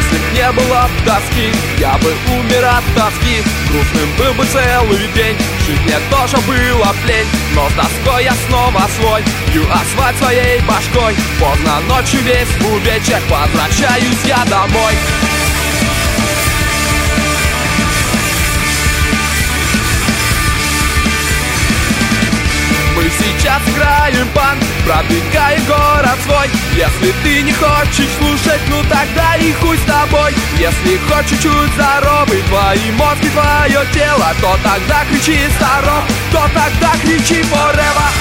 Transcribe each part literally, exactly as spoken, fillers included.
Если б не было б доски, я бы умер от тоски. Грустным был бы целый день, жить мне тоже было б лень. Но с доской я снова свой, бью асфальт своей башкой. Поздно ночью весь в увечьях, возвращаюсь я домой. Мы сейчас играем панк, пробегаем город свой. Если ты не хочешь слушать, ну тогда и хуй с тобой. Если хочешь чуть здоровый твои мозги, твое тело, то тогда кричи здоров, то тогда кричи forever.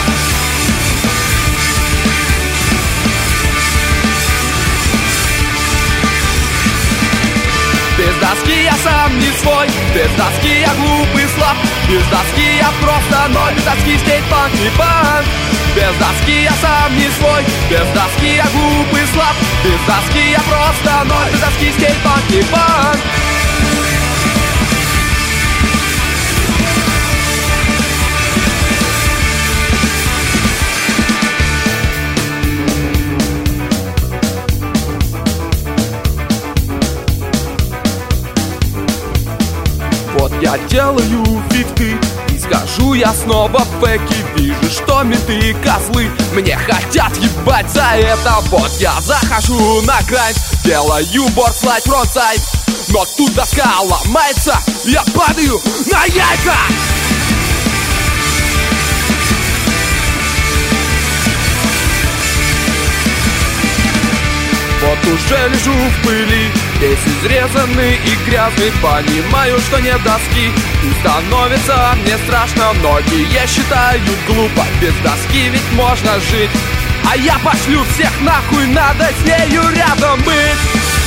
Без доски я сам не свой, без доски я глупый слаб. Без доски я просто ноль, без доски скейтпанк не панк. Без доски я сам не свой, без доски я глупый слаб. Без доски я просто ноль, без доски скейтпанк не панк. Вот я делаю фикты и скажу я снова фэки. Вижу, что менты козлы мне хотят ебать за это. Вот я захожу на грань, делаю бордслайд фронтсайд. Но тут доска ломается, я падаю на яйца. Вот уже лежу в пыли, весь изрезанный и грязный. Понимаю, что нет доски, и становится мне страшно. Многие считают глупо, без доски ведь можно жить. А я пошлю всех нахуй, надо с нею рядом быть.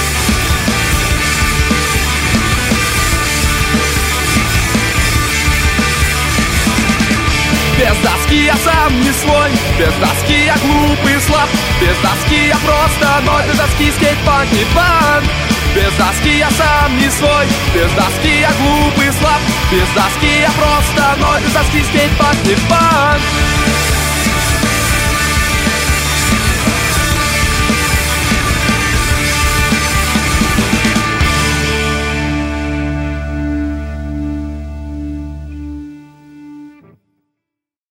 Без доски я сам не свой, без доски я глупый и слаб. Без доски я просто ноль, без доски скейтпанк не панк. Без доски я сам не свой, без доски я глупый и слаб. Без доски я просто ноль, без доски скейтпанк не панк.